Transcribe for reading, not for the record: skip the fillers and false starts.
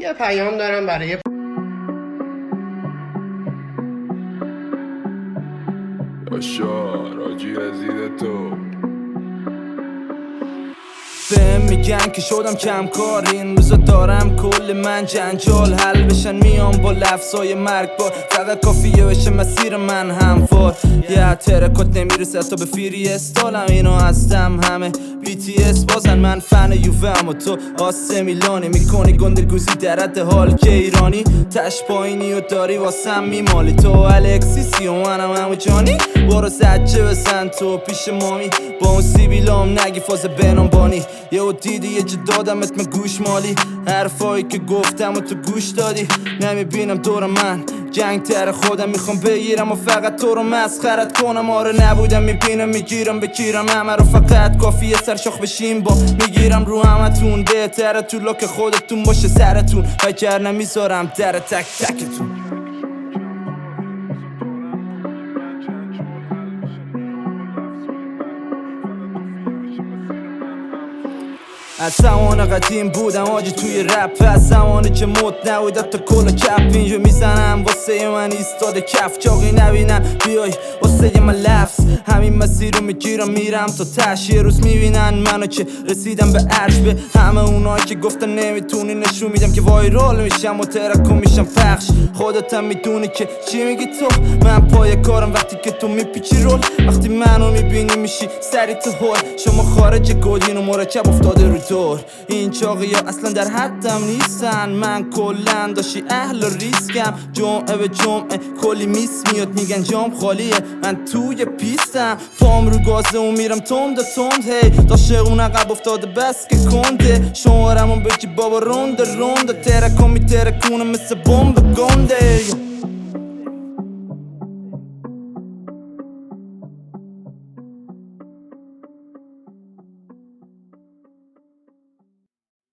یه پیام دارم برای اشار آجی عزیز تو بهم میگن که شدم کم کار، این روزا دارم کل من جنجال حل بشن، میام با لفظای مرگبار، فقط کافیه بشه مسیر من هموار. یه ترکات نمیرسه تا به فیری استالم، اینو هستم همه BTS بازن، من فن یووه اما تو آسه میلانی، میکنی گندرگوزی در حد حال که ایرانی، تش پایینی و داری واسم میمالی، تو الکسیسی و منم همو جانی، برو زجه بزن تو پیش مامی، با اون سیبیلام نگی فاز بنام بانی، یهو دیدی یه جا دادمت من گوش مالی، حرفایی که گفتم و تو گوش دادی، نمیبینم دور من جنگ تر خودم میخوام بگیرم و فقط تو رو مسخرت کنم، آره نبودم میبینم میگیرم بگیرم همه رو، فقط کافیه سرشاخ بشیم با میگیرم رو همتون، بهتره تو لاک خودتون باشه سرتون، وگر نمیذارم در تک تکتون. از زمان قدیم بودم آجی توی رپ، از زمانی که مد نبود تا کل کپ اینجا میزنم واسه من ایستاده کف، چاقی نبینم بیای واسه من لفظ، همین مسیر رو میگیرم میرم تا تش، یه روز میبینن منو که رسیدم به عرش، به همه اونایی که گفتن نمیتونی نشون میدم که وایرال میشم و ترکو میشم پخش، خودتم میدونی که چی میگی تو، من پای کارم وقتی که تو میپیچی رول، وقتی منو میبینی میشی سری تو هول، شما خارج گودین و مرکب افتاده رو دور، این چاقی ها اصلا در حدم نیستن، من کلن داشتی اهل ریسکم، جمعه به جمعه کلی میس میاد میگن جام خالیه، من توی پیستم پام رو گازه و میرم تند هی داشته اون عقب افتاده بس که کنده، شمارمون بگی بابا رونده ترکو میترکونه مثل بمب گنده.